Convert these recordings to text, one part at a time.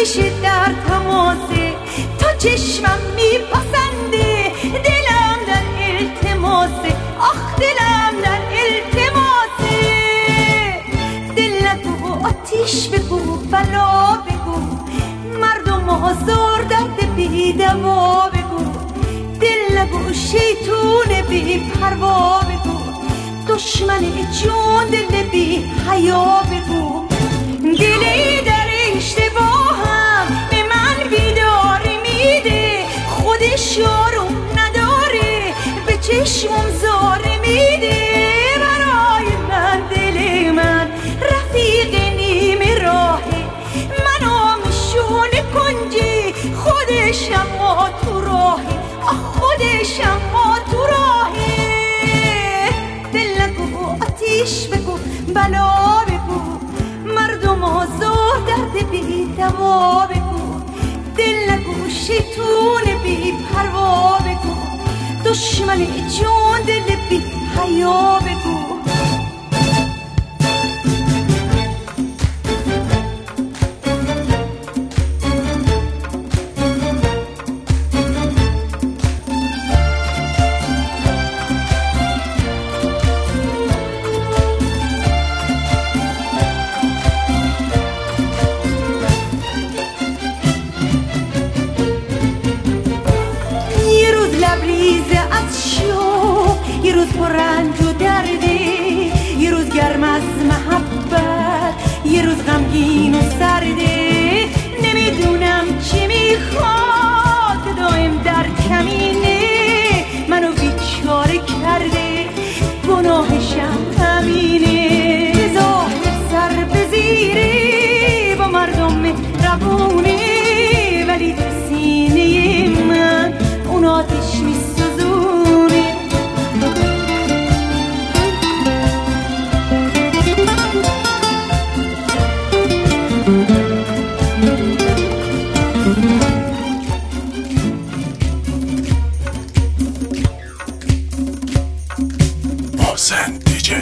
همیشه در تماسه، تا چشمم میپسنده، دلم در التماسه، آخ دلم در التماسه. دل نگو آتیش بگو، بلا بگو، مردم آزار درد بی دوا بگو. دل نگو شیطون بی پروا بگو، دشمن جون دل بی حیا بگو. دلی در اشتباهم به من بیداری میده، خودش یارم نداره به چشمم زاره میده. برای من دل من رفیق نیمه راهه، منو میشونه کنجی، خودش اما تو راهه، خودش اما تو راهه. دل نگو آتیش بگو، بلا بگو، مردم آزار درد بی دوا بگو. دل نگو شیطون بی پروا بگو، دشمن جون دل بی حیا بگو. یه روز پر رنج و درده، یه روز گرم از محبت، یه روز غمگین و سرده. نمیدونم چی میخواد دائم در کمینه، منو بیچاره کرده، گناهشم همینه. ظاهر سر به زیره با مردم مهربونه، ولی تو سینه من اون آتش میسوزونه. محسن دیجی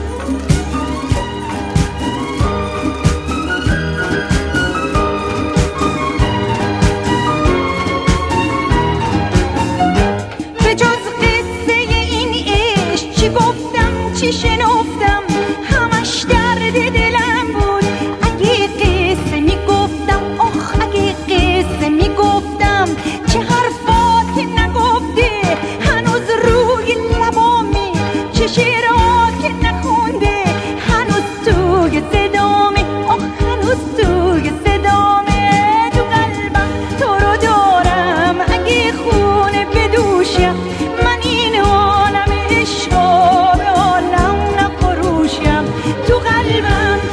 به جز قصه این عشق چی گفتم چی شنفتم، همش درد دلم بود. اگه قصه میگفتم، آخ اگه قصه میگفتم، چه حرفات نگفته هنوز روی لبامه، چه شعرات که نخونده هنوز توی صدامه، آخ هنوز توی صدامه. تو قلبم تو رو دارم، اگه خونه بدوشم، من این عالم عشقا به عالم نفروشم. تو قلبم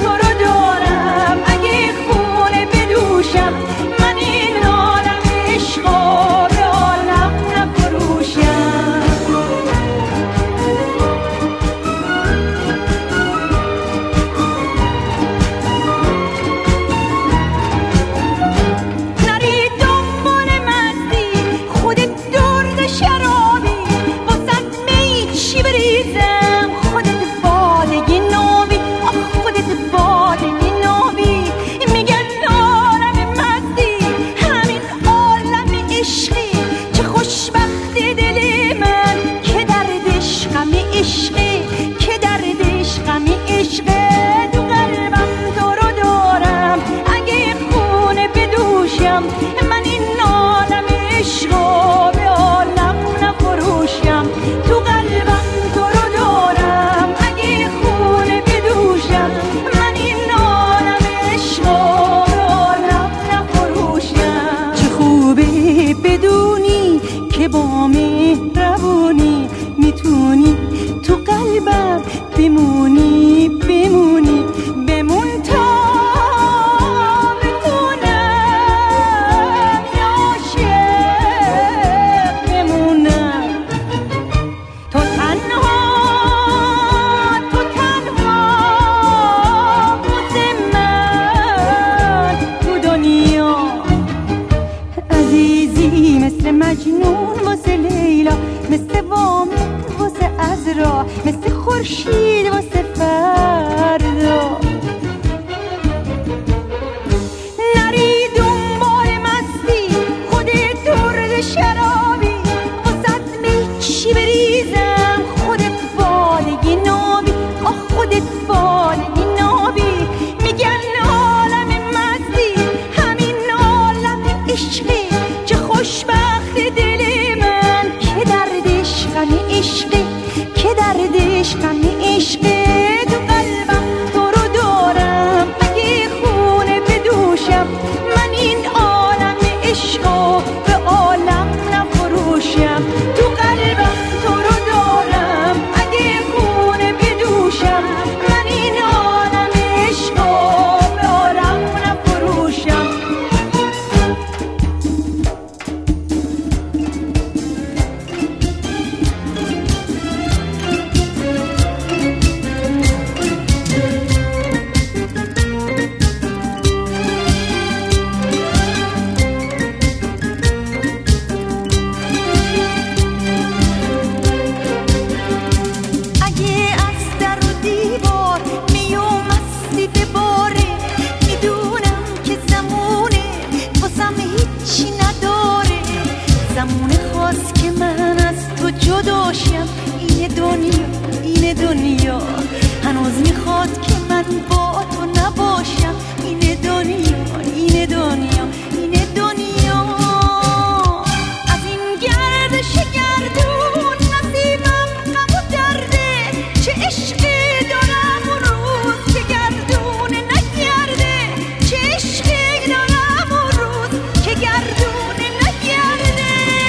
میخواد که من با تو نباشم. اینه دنیا، اینه دنیا، اینه دنیا. از این گردش گردون نصیبم غم و درده. چه عشقی دارم اون روز که گردون نگرده. چه عشقی دارم اون روز که گردون نگرده.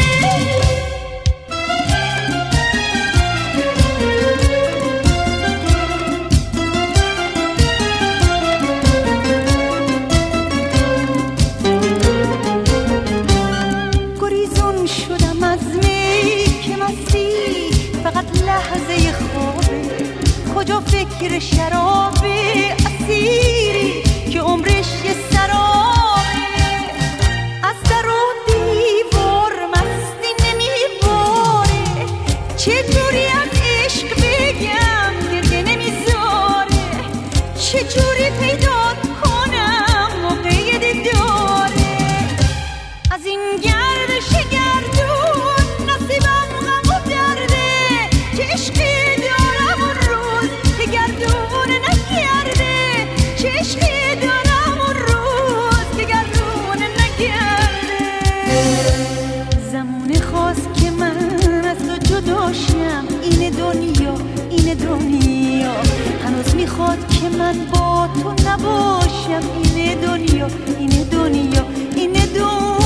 گریزون شدم از می که مستی فقط لحظه خوابه. کجا فکر شرابه اسیری که عمرش یه سرابه. از در و دیوار مستی نمیباره. چجوری از عشق بگم گریه نمیذاره. چجوری پیدا کنم موقع دیداره. از این گردش گردون نصیبم غم و درده. چه عشقی دارم اون روز که گردون نگرده. چه عشقی دارم اون روز که گردون نگرده. زمونه خواست که من از تو جداشم. اینه دنیا، اینه دنیا. هنوز میخواد که من با تو نباشم. اینه دنیا، اینه دنیا، اینه دنیا.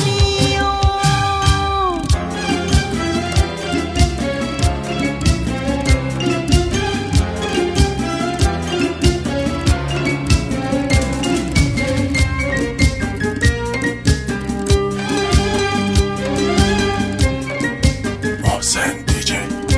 محسن دیجی.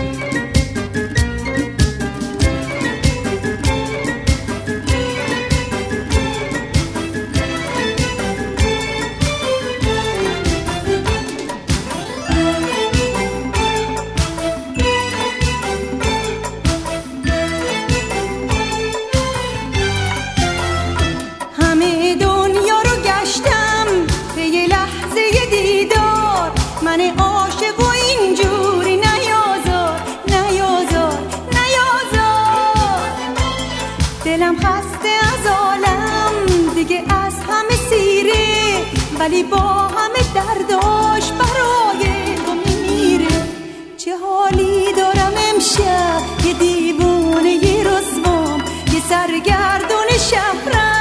همه دنیا رو گشتم به یه لحظه دیدار. من عاشق و اینجوری نیازار، نیازار، نیازار. دلم خسته از عالم دیگه از همه سیره. ولی با همه درداش برای تو میمیره. چه حالی دارم امشب یه دیوونه یه رسوام. یه سرگردون شهرم،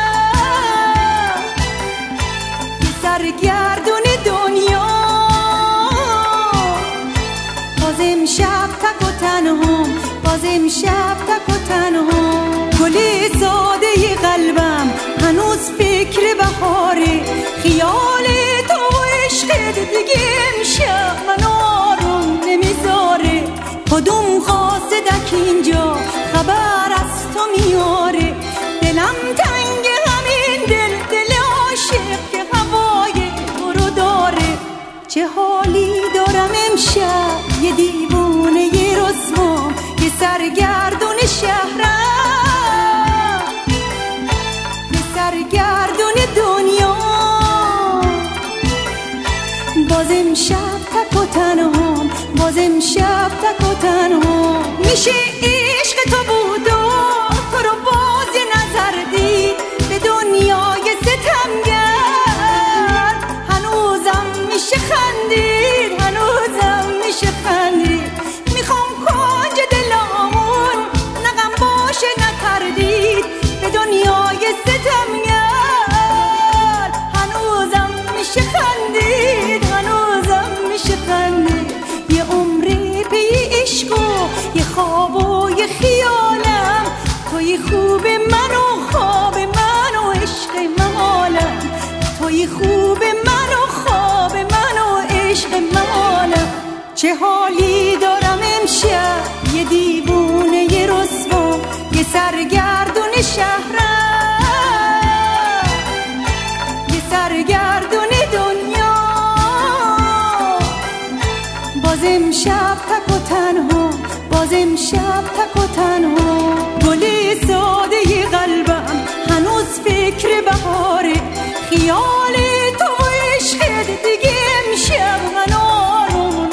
سرگردون دنیا. باز امشب تک و تنهام، باز امشب تک و تنهام. گل ساده قلبم هنوز فکر بهاره. خیال تو و عشقت دیگه امشب من آروم نمیذاره. کدوم قاصدک اینجا خبر از تو میاره. دلم تنگ همین دل، دل عاشق که هوای تو رو داره. چه حالی دارم امشب یه دیوونه یه رسوام. یه سرگردون شهرم، یه سرگردون دنیا. باز امشب تک و تنهام، باز امشب تک و تنهام. میشه عشق تو بود و تو رو باز نظر دید به دنیای ستمگر. هنوزم میشه خندید، هنوزم میشه خندید. میخوام کنج دلامون نغم باشه نتردید به دنیای ستمگر. هنوزم میشه خندید، هنوزم میشه خندید. یه عمری پی عشق و یه خواب و یه خیالم. توی خوب من و خواب من و عشق محالم. توی خوب من و خواب من و عشق محالم. چه حالی دارم امشب یه دیوونه یه رسوا. یه سرگردون شهرم، یه سرگردون دنیا. باز امشب تک و تنها، باز امشب تک و تنها. گل ساده قلبم هنوز فکر بهاره. خیال تو و عشقت دیگه امشب من آروم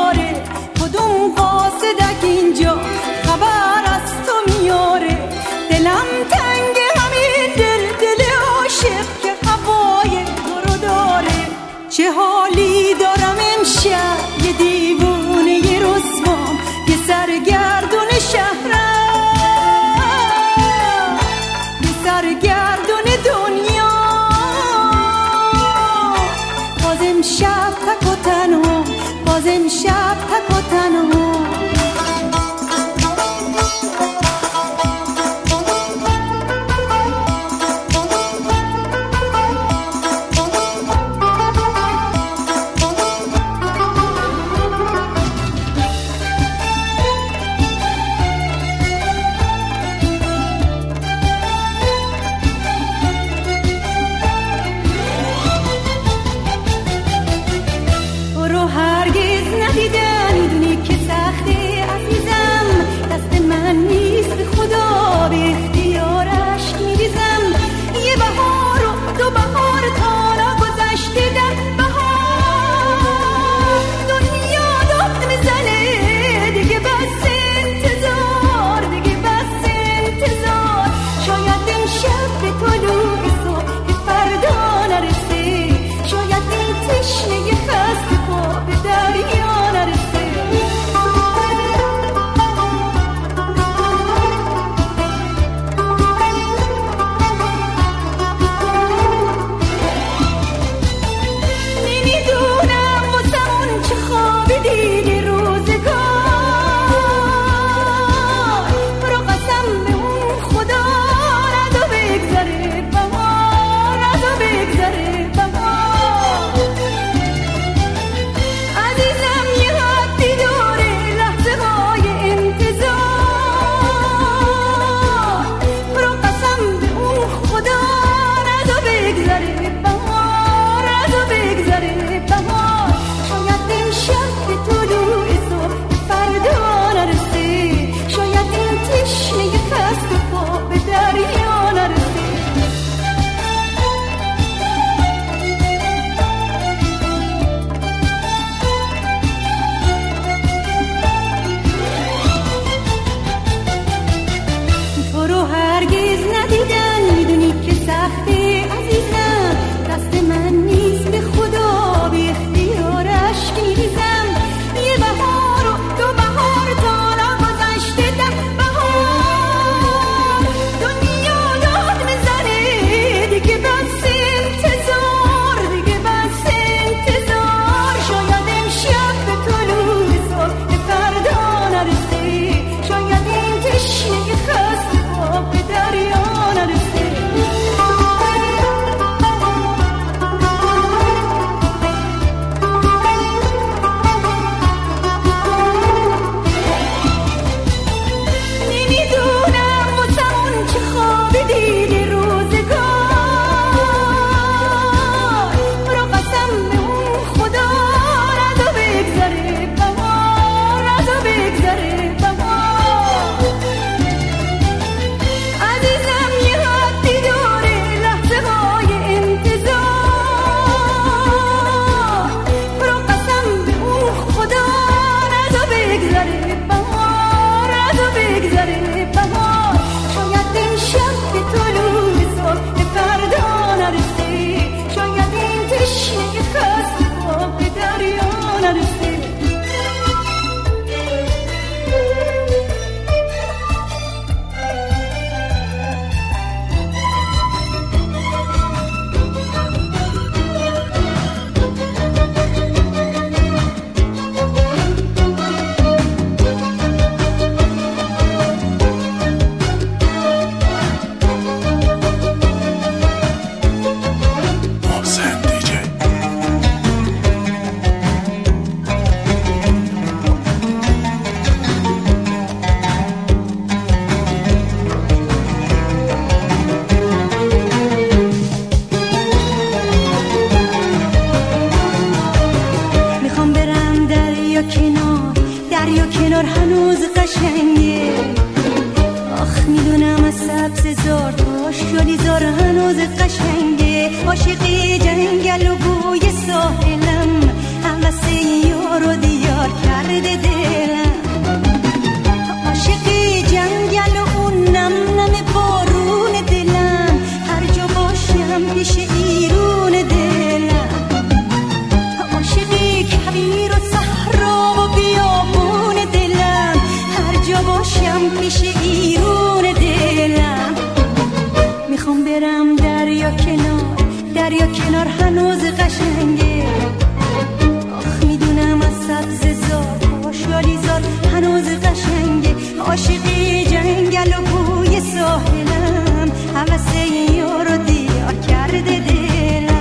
نمیذاره. کدوم قاصدک اینجا خبر از تو میاره. دلم تنگ همین دل عاشق که هوای تو رو داره. چه حالی دارم امشب یه دیوونه یه رسوام یه سرگردون شهرم یه سرگردون دنیا. باز امشب تک و تنها باز امشب تک و تنها. عاشقی جنگل و بوی ساحلم، همسه یار و دیار کرده دلم. عاشقی جنگل و اون نم نم بارون کنار هنوز قشنگه. آخ میدونم از سبززار آشالیزار هنوز قشنگه. عاشقی جنگل و بوی ساحلم هوس یارو دیار کرده دلم.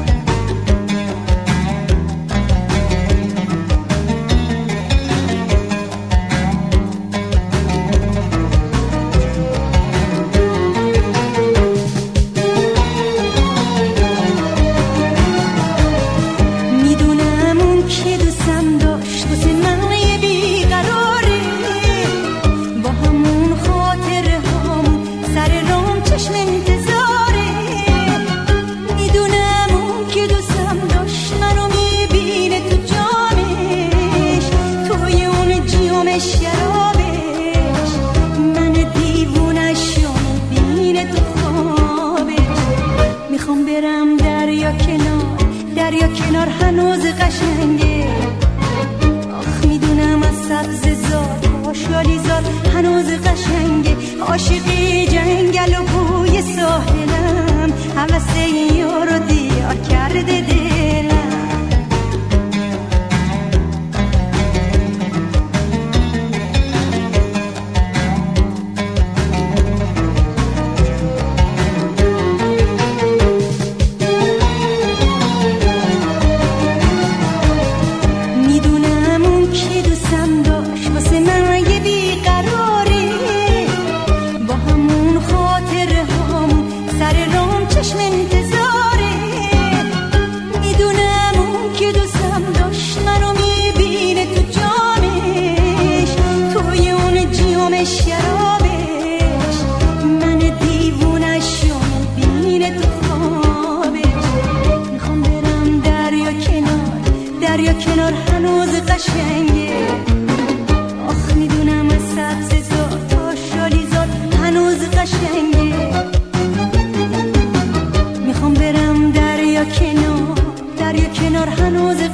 میدونم اون که دوستم داشت واسه من یه بیقراره، با همون خاطره هامون سر رام چشم انتظاره. میدونم اون که دوستم داشت منو میبینه تو جامش، توی اون جیومش شرابش، من دیوونش رو میبینه تو خوابش. میخوام برم دریا کنار هنوز قشنگه. آخ میدونم از سبززار آشالیزار هنوز قشنگه. عاشقی جنگل و بوی ساحلم هوس یارو دیار کرده دلم. شرابش، من دیوونش رو میبینه تو خوابش. میخوام برم دریا کنار هنوز قشنگه. آخ میدونم از سبززار تا شالیزار هنوز قشنگه. میخوام برم دریا کنار هنوز